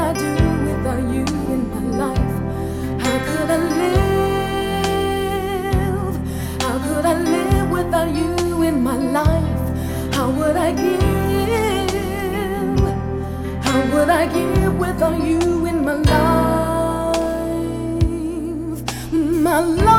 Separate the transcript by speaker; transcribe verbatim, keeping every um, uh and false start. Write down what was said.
Speaker 1: I do without you in my life? How could I live? How could I live without you in my life? How would I give? How would I give without you in my life? My life.